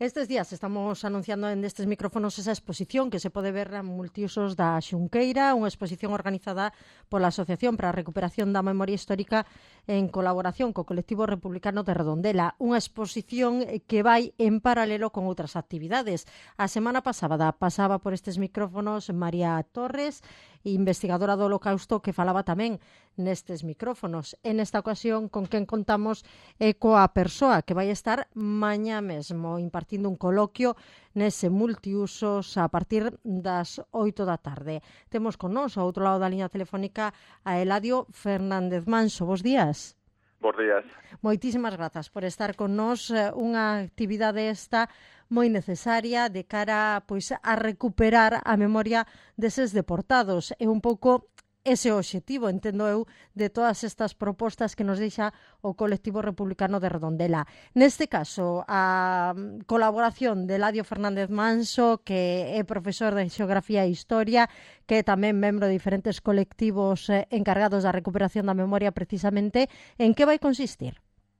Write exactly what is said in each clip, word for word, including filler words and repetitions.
Estes días estamos anunciando en destes micrófonos esa exposición que se pode ver en multiusos da Xunqueira, unha exposición organizada pola Asociación para a Recuperación da Memoria Histórica en colaboración co colectivo republicano de Redondela, unha exposición que vai en paralelo con outras actividades. A semana pasada pasaba por estes micrófonos María Torres, investigadora do Holocausto, que falaba tamén nestes micrófonos. En esta ocasión, con quen contamos é coa persoa que vai estar mañá mesmo impartindo un coloquio nese multiusos a partir das oito da tarde. Temos con nós, ao outro lado da liña telefónica, a Eladio Fernández Manso. Bos días. Bos días. Moitísimas grazas por estar con nós. Unha actividade esta moi necesaria de cara pois a recuperar a memoria deses deportados. É un pouco ese obxectivo, entendo eu, de todas estas propostas que nos deixa o colectivo republicano de Redondela. Neste caso, a colaboración de Eladio Fernández Manso, que é profesor de Xeografía e Historia, que é tamén membro de diferentes colectivos encargados da recuperación da memoria precisamente, en que vai consistir?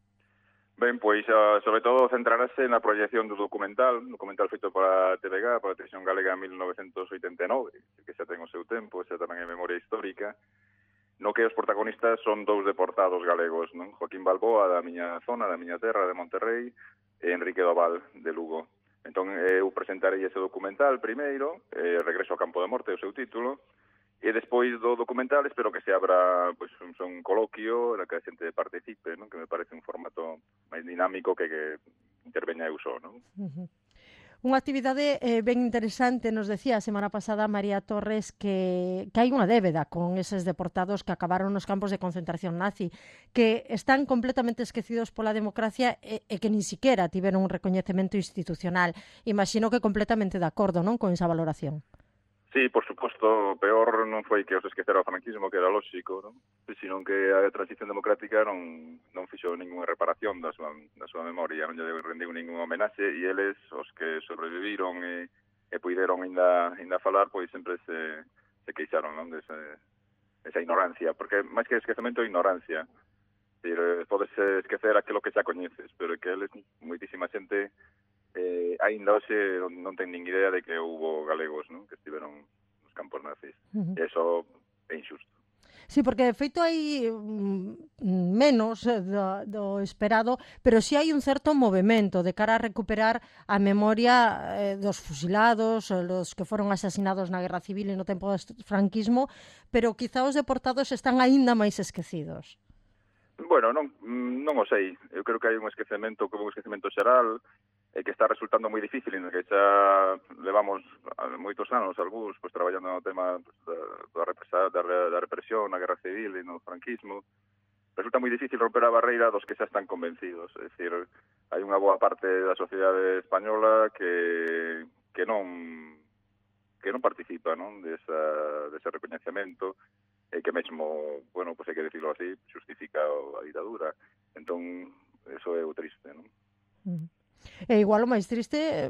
Ben, pois, uh, sobre todo, centrarase na proyección do documental, documental feito para a T V G, para a Televisión Galega en mil novecentos oitenta e nove, que xa ten o seu tempo, xa tamén é memoria histórica, no que os protagonistas son dous deportados galegos, non? Joaquín Balboa, da miña zona, da miña terra, de Monterrey, e Enrique Doval, de Lugo. Entón, eu presentarei ese documental primeiro, eh, Regreso ao campo de morte, o seu título, e despois do documental espero que se abra pois, un, un coloquio na que a xente participe, non? Que me parece un formato máis dinámico que que interveña eu só, non? Uh-huh. Unha actividade eh, ben interesante, nos decía a semana pasada María Torres que, que hai unha débeda con eses deportados que acabaron nos campos de concentración nazi, que están completamente esquecidos pola democracia e, e que nin siquiera tiveron un recoñecemento institucional. Imagino que completamente de acordo, non, con esa valoración. Sí, por suposto, o peor non foi que os esquecera o franquismo, que era lóxico, non? Sino que a transición democrática non, non fixo ninguna reparación da súa, da súa memoria, non lle rendiu ningún homenaxe, e eles, os que sobreviviron e, e puideron ainda, ainda falar, pois sempre se, se queixaron, non? Dese, esa ignorancia, porque máis que esquecemento é ignorancia. Decir, podes esquecer aquilo que xa coñeces, pero que eles, moitísima xente, Eh, ainda hoxe non, non ten nin idea de que houbo galegos, non? Que estiveron nos campos nazis. Uh-huh. E iso é injusto. Sí, porque de feito hai mm, menos do, do esperado, pero sí hai un certo movimento de cara a recuperar a memoria eh, dos fusilados, los que foron asasinados na Guerra Civil e no tempo do franquismo, pero quizá os deportados están aínda máis esquecidos. Bueno, non, non o sei. Eu creo que hai un esquecemento, como un esquecemento xeral, e que está resultando moi difícil, en que xa levamos moitos anos, algúns, pois, traballando no tema pues, da, da, da, da represión, na Guerra Civil e no franquismo. Resulta moi difícil romper a barreira dos que xa están convencidos. É dicir, hai unha boa parte da sociedade española que, que non que non participa, non, desa, dese recoñecemento, e que mesmo, bueno, pois hai que decirlo así, justifica a ditadura. Entón, eso é o triste, non? Uh-huh. E igual o máis triste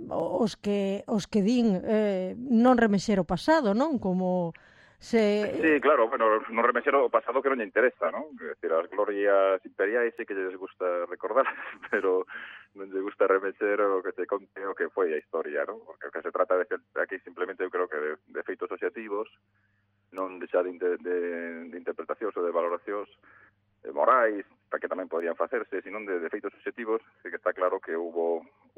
os que os que din eh, non remexer o pasado, non? Como se... Sí, claro, bueno, non remexer o pasado que non lle interesa, non? É dicir, as glorias imperiais sí que lles gusta recordar, pero non lle gusta remexer o que se conte o que foi a historia, non? Porque o que se trata de aquí simplemente eu creo que de, de feitos asociativos, non de xa de, de, de interpretacións ou de valoracións morais, que tamén podían facerse, sino de, de feitos objetivos, que está claro que hubo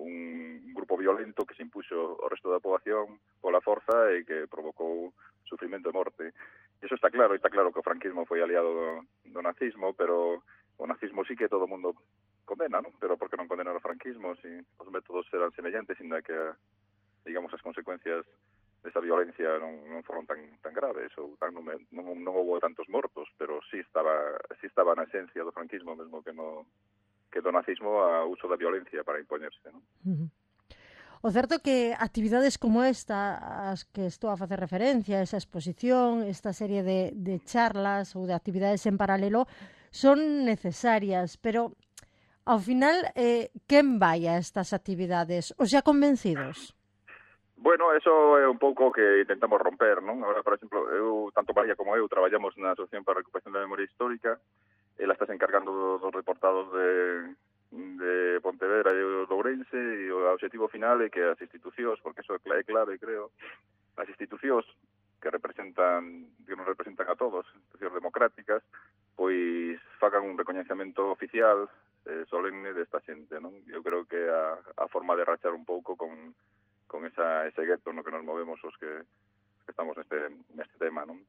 un grupo violento que se impuxo ao resto da poboación pola forza e que provocou sufrimento e morte. E iso está claro, está claro que o franquismo foi aliado do, do nazismo, pero o nazismo sí que todo o mundo condena, non? Pero por que non condenar o franquismo se os métodos eran semellantes, ainda que, digamos, as consecuencias desa violencia non, non foron tan, tan graves ou tan, non, non, non houve tantos mortos, pero sí estaba, sí estaba na esencia do franquismo mesmo que no que do nazismo a uso da violencia para impoñerse, non? Uh-huh. O certo é que actividades como esta, as que estou a facer referencia, esa exposición, esta serie de, de charlas ou de actividades en paralelo, son necesarias, pero ao final, eh, quen vai a estas actividades? Os xa convencidos? Bueno, eso é un pouco que intentamos romper, non? Agora, por exemplo, eu, tanto María como eu, traballamos na Asociación para a Recuperación da Memoria Histórica. Ela está se encargando dos reportados de, de Pontevedra e o Lourense, e o objetivo final é que as institucións, porque eso é clave, creo, as institucións que representan, que nos representan a todos, institucións democráticas, pois fagan un recoñecemento oficial eh, solemne desta xente, non? Eu creo que a, a forma de rachar un pouco con, con esa, ese gueto no que nos movemos os que, que estamos neste, neste tema, non?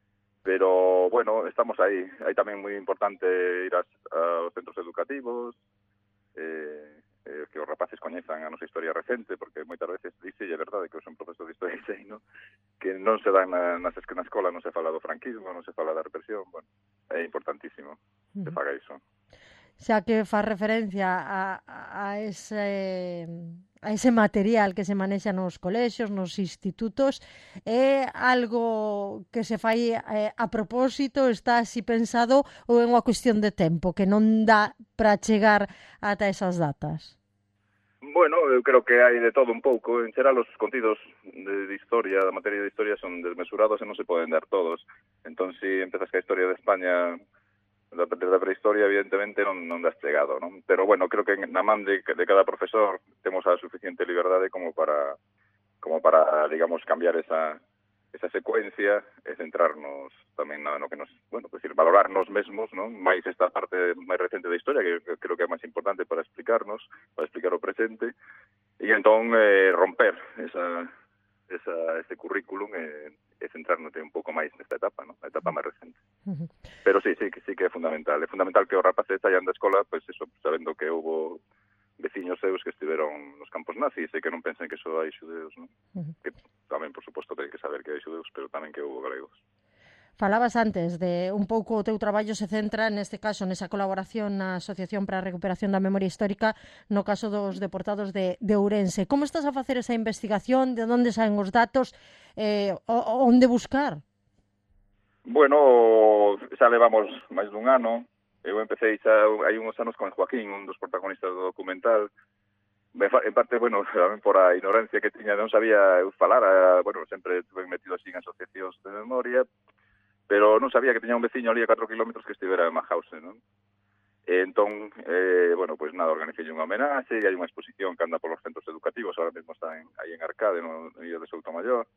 Pero, bueno, estamos aí. Aí tamén moi importante ir as, aos centros educativos, eh, eh, que os rapaces coñezan a nosa historia recente, porque moitas veces dice, e é verdade que é un proceso de historia no? que non se dan na, nas, na escola, non se fala do franquismo, non se fala da represión, bueno, é importantísimo que faga iso. Xa que fa referencia a, a, ese, a ese material que se manexa nos colexios, nos institutos, é algo que se fai eh, a propósito, está así pensado, ou é unha cuestión de tempo, que non dá para chegar ata esas datas? Bueno, eu creo que hai de todo un pouco. En xeral, os contidos de, de historia, da materia de historia, son desmesurados e non se poden dar todos. Entón, se si empezas que a historia de España desde a prehistoria, evidentemente, non, non das chegado, non? Pero, bueno, creo que na man de, de cada profesor temos a suficiente liberdade como para, como para, digamos, cambiar esa, esa secuencia e centrarnos tamén no, no que nos, bueno, pues, decir, valorarnos mesmos, non? Mais esta parte máis recente da historia, que, que creo que é máis importante para explicarnos, para explicar o presente, e entón eh, romper esa, esa, ese currículum e, e centrarnos un pouco máis nesta etapa, non? A etapa máis recente. Uh-huh. Pero sí, sí, sí que é fundamental. É fundamental que os rapaces saian da escola, pois pues eso, sabendo que houve veciños seus que estiveron nos campos nazis e que non pensen que só hai xudeus, non? Uh-huh. Que tamén, por suposto, que hai que saber que hai xudeus, pero tamén que houve galegos. Falabas antes de un pouco o teu traballo se centra, neste caso, nesa colaboración na Asociación para a Recuperación da Memoria Histórica, no caso dos deportados de, de Ourense. Como estás a facer esa investigación? De onde saen os datos? Eh, onde buscar? Bueno, xa levamos máis dun ano. Eu empecé xa hai uns anos con Joaquín, un dos protagonistas do documental. En parte, bueno, tamén por a ignorancia que tiña, non sabía eu falar, a, bueno, sempre estuve metido así en asociacións de memoria, pero non sabía que tiña un veciño ali a catro kilómetros que estivera en Mahausen, non? E entón, eh, bueno, pois pues nada, organicei unha homenaxe, e hai unha exposición que anda polos centros educativos, ahora mesmo está en, aí en Arcade, no, no Illo de Soutomaior.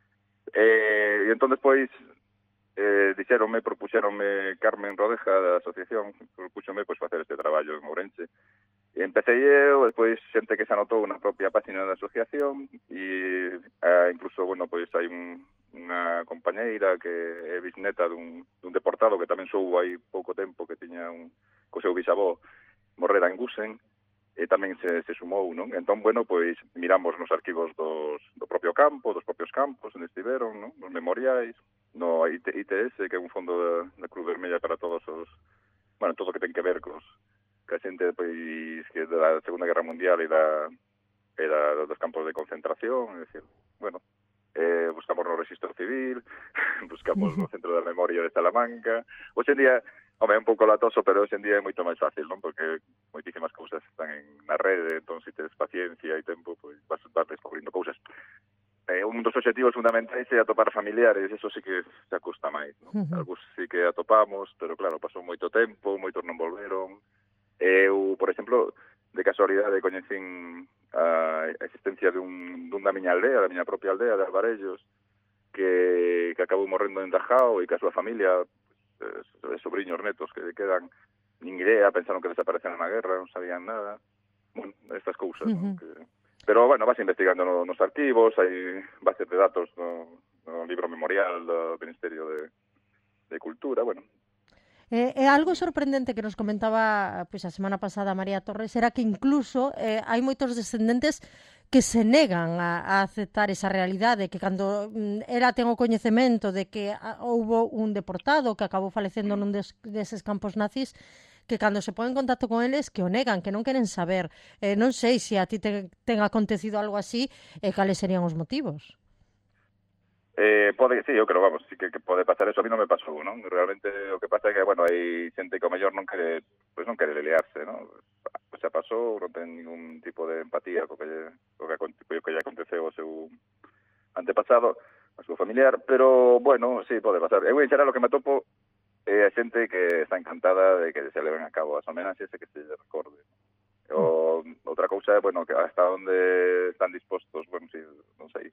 E, e entón, despois, eh, dixeronme, propuxeronme Carmen Rodeja da asociación, propuxonme pois facer este traballo en Ourense. E empecé eu, despois xente que se anotou na propia página da asociación, e eh, incluso, bueno, pois hai un, unha compañeira que é bisneta dun, dun deportado que tamén soubo hai pouco tempo que tiña un, co seu bisavó morrera en Gusen, e tamén se, se sumou, non? Entón, bueno, pois miramos nos arquivos dos, do propio campo, dos propios campos onde estiveron, non? Nos memoriais, no I T S, que é un fondo da, da Cruz Vermella para todos os, bueno, todo o que ten que ver cos, que a xente, pois, que da Segunda Guerra Mundial e da, e da dos campos de concentración, é dicir, bueno, eh, buscamos no Registro Civil, buscamos no Centro da Memoria de Salamanca. Hoxe en día, home, é un pouco latoso, pero hoxe en día é moito máis fácil, non? Porque moitísimas cousas están en, na rede, entón, se tedes paciencia e tempo, pois vas, vas descubrindo cousas. Eh, un dos objetivos fundamentais é atopar familiares, eso sí que se acosta máis, non? Uh-huh. Algúns sí que atopamos, pero claro, pasou moito tempo, moitos non volveron. Eu, por exemplo, de casualidade coñecín a existencia dun, dun da miña aldea, da miña propia aldea, de Alvarellos, que, que acabou morrendo en Dajao e que a súa familia, pues, eh, sobrinhos netos que quedan nin idea, pensaron que desapareceron na guerra, non sabían nada. Bueno, estas cousas, uh-huh. ¿no? Que... Pero, bueno, vas investigando no, nos arquivos, hai bases de datos no, no libro memorial do Ministerio de, de Cultura, bueno. É, é algo sorprendente que nos comentaba pois, a semana pasada María Torres, era que incluso eh, hai moitos descendentes que se negan a, a aceptar esa realidade, que cando mm, era ten o coñecemento de que a, houbo un deportado que acabou falecendo nun des, deses campos nazis, que cando se pon en contacto con eles que o negan, que non queren saber. Eh, non sei se a ti te, ten acontecido algo así e eh, cales serían os motivos. Eh, pode, sí, eu creo, vamos, sí que, que pode pasar eso, a mí non me pasou, non? Realmente o que pasa é que, bueno, hai xente que o mellor non quere, pois non quere liarse, non? Pois xa pasou, non ten ningún tipo de empatía co que lle, co que, co que lle aconteceu ao seu antepasado, ao seu familiar, pero, bueno, sí, pode pasar. Eu, en xeral, o que me atopo é a xente que está encantada de que se leven a cabo as homenaxes e que se lle recorde O, outra cousa é, bueno, que hasta onde están dispostos, bueno, sí, non sei.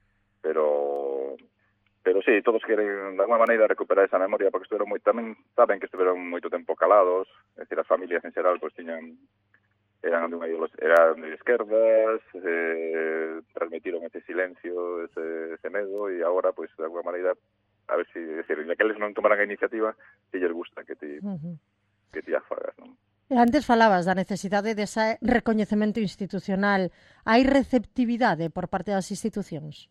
Pero, pero sí, todos queren, de alguma maneira, recuperar esa memoria, porque estiveron moi, tamén saben que estiveron moito tempo calados, é dicir, as familias en xeral, pois, tiñan, eran de, unha, eran de esquerdas, eh, transmitiron ese silencio, ese, ese medo, e agora, pois, de alguma maneira, a ver si, é dicir, aqueles non tomaran a iniciativa, que lles gusta que ti, uh-huh. que ti a fagas, non? Antes falabas da necesidade dese recoñecemento institucional. Hai receptividade por parte das institucións?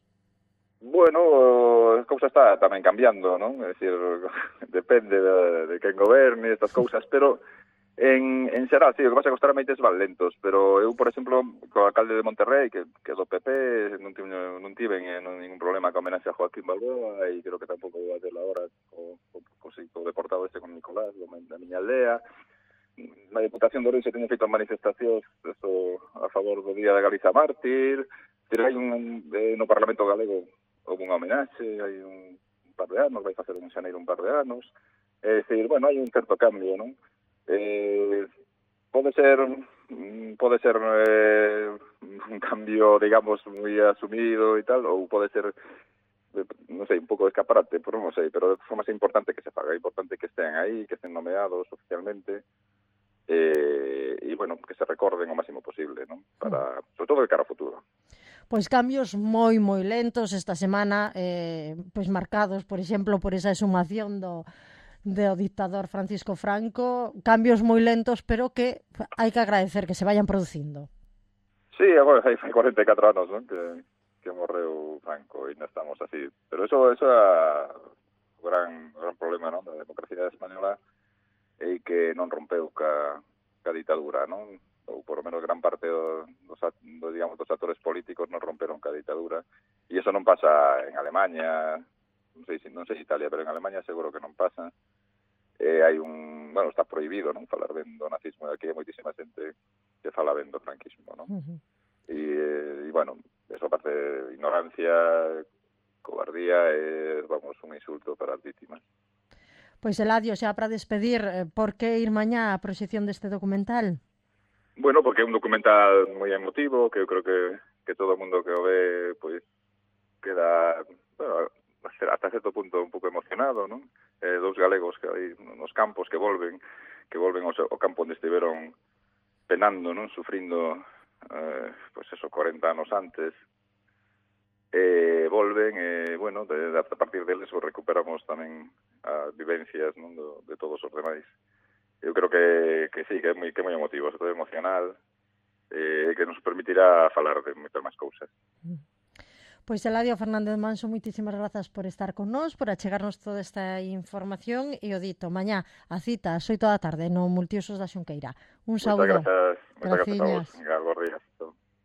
Bueno, a cousa está tamén cambiando, non? É dicir, depende de, de quen goberne estas cousas, pero en, en xeral, sí, o que pasa é que os trámites van lentos, pero eu, por exemplo, co alcalde de Monterrey, que, que do P P, non, tiven, non tiven eh, non, ningún problema con homenaxe a Joaquín Balboa, e creo que tampouco va a ter ahora co, co, co, co deportado este con Nicolás, da miña aldea. Na Diputación de Ourense teñen feito manifestacións eso, a favor do Día da Galiza Mártir, pero hai un, eh, no Parlamento Galego houve unha homenaxe, hai un, un par de anos, vai facer en xaneiro un par de anos, é dicir, bueno, hai un certo cambio, non? Eh, pode ser pode ser eh, un cambio, digamos, moi asumido e tal, ou pode ser, non sei, un pouco de escaparate, pero non sei, pero é máis importante que se faga, é importante que estén aí, que estén nomeados oficialmente, eh, e, bueno, que se recorden o máximo posible, non? Para, sobre todo, de cara ao futuro. Pois cambios moi, moi lentos esta semana, eh, pois marcados, por exemplo, por esa exhumación do, do dictador Francisco Franco, cambios moi lentos, pero que hai que agradecer que se vayan producindo. Sí, bueno, hai cuarenta e catro anos, non? Que, que morreu Franco e ainda estamos así. Pero eso, eso é o gran, gran problema, non? Da democracia española, e que non rompeu ca, ca ditadura, non? Ou por lo menos gran parte do, dos, do, digamos, dos actores políticos non romperon ca ditadura, e eso non pasa en Alemania, non sei, non sei Italia, pero en Alemania seguro que non pasa. Eh, hai un, bueno, está prohibido, non, falar ben do nazismo, e aquí hai moitísima xente que fala ben do franquismo, non? Uh-huh. E, eh, e, bueno, eso aparte de ignorancia, cobardía, é, vamos, un insulto para as vítimas. Pois, Eladio, xa para despedir, por que ir mañá a proxección deste documental? Bueno, porque é un documental moi emotivo, que eu creo que, que todo o mundo que o ve, pois, queda, bueno, hasta certo punto un pouco emocionado, non? Eh, dous galegos que hai nos campos que volven, que volven ao, ao campo onde estiveron penando, non? Sufrindo, eh, pois eso, corenta anos antes, eh, volven, e, eh, bueno, de, de, a partir deles recuperamos tamén as vivencias, non, do, de todos os demais. Eu creo que, que sí, que é moi, que é moi emotivo, é emocional, e eh, que nos permitirá falar de moitas máis cousas. Pois, Eladio Fernández Manso, moitísimas grazas por estar con nós, por achegarnos toda esta información, e o dito, mañá a cita ás oito da tarde no Multiusos da Xunqueira. Un saúdo. Moitas grazas, moitas grazas a vos. Venga, bons días.